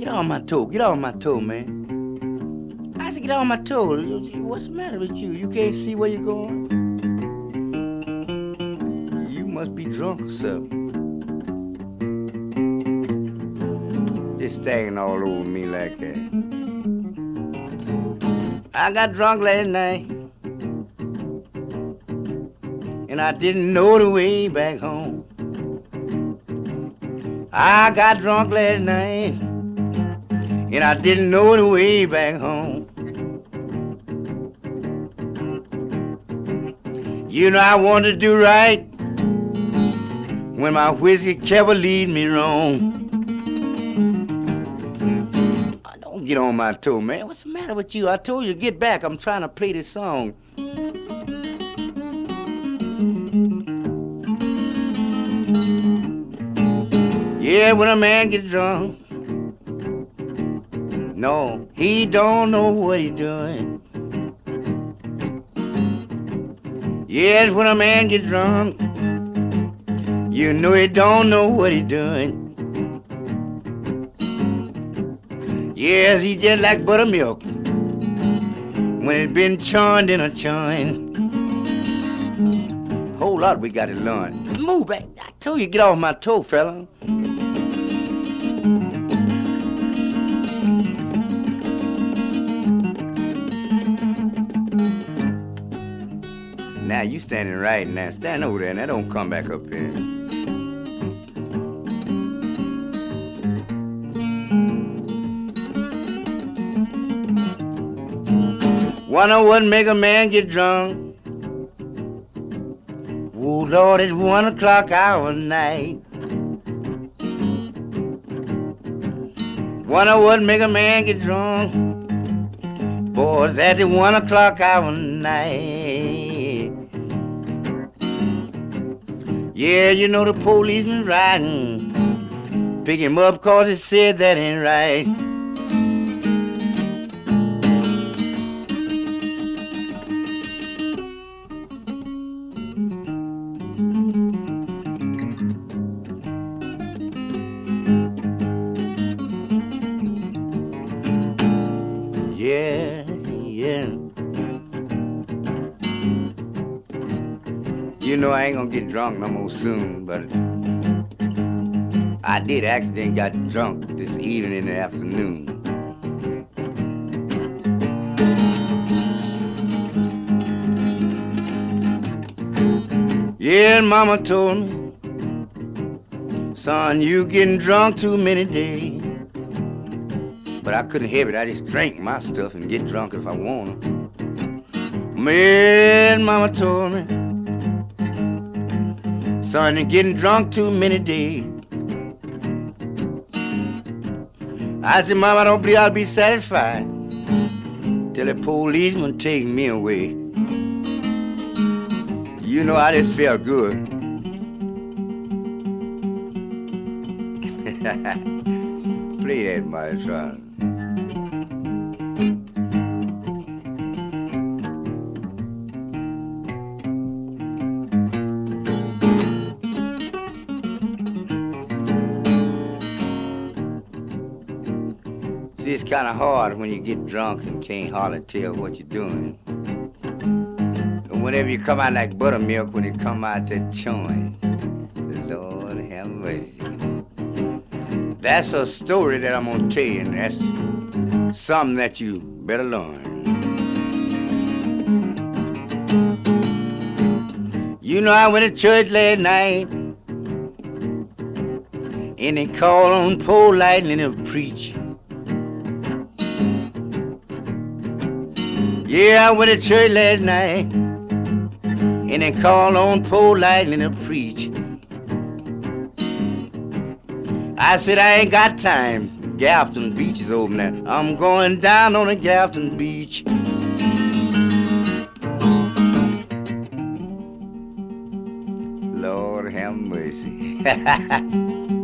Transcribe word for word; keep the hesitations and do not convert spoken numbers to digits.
off my toe. Get off my toe, man. I said, get off my toe. What's the matter with you? You can't see where you're going? You must be drunk or something. Just staying all over me like that. I got drunk last night, and I didn't know the way back home. I got drunk last night, and I didn't know the way back home. You know I wanted to do right when my whiskey kept leading me wrong. Don't get on my toe, man. What's the matter with you? I told you to get back. I'm trying to play this song. Yeah, when a man gets drunk, no, he don't know what he's doing. Yes, when a man gets drunk, you know he don't know what he's doing. Yes, he just like buttermilk when it's been churned in a churn. Whole lot we got to learn. Move back. I told you, get off my toe, fella. Now you standing right now. Stand over there. Now don't come back up here. Wonder what make a man get drunk? Oh Lord, it's one o'clock hour night. Wonder what make a man get drunk? Boy, it's at the one o'clock hour night. Yeah, you know the policeman riding. Pick him up cause he said that ain't right. Yeah, yeah. You know I ain't gonna get drunk no more soon, but I did accidentally got drunk this evening in the afternoon. Yeah, and Mama told me, son, you getting drunk too many days. But I couldn't help it. I just drank my stuff and get drunk if I want to. Man, Mama told me, son, you're getting drunk too many days. I said, Mama, I don't believe I'll be satisfied till the policeman take me away. You know, I just felt good. Play that, my son. See, it's kind of hard when you get drunk and can't hardly tell what you're doing. And whenever you come out like buttermilk, when you come out that chewing, Lord have mercy. That's a story that I'm gonna tell you, and that's something that you better learn. You know, I went to church last night, and they called on Paul Lightning to preach. Yeah, I went to church last night, and they called on Paul Lightning to preach. I said, I ain't got time. Galveston Beach is open now. I'm going down on the Galveston Beach. Lord have mercy.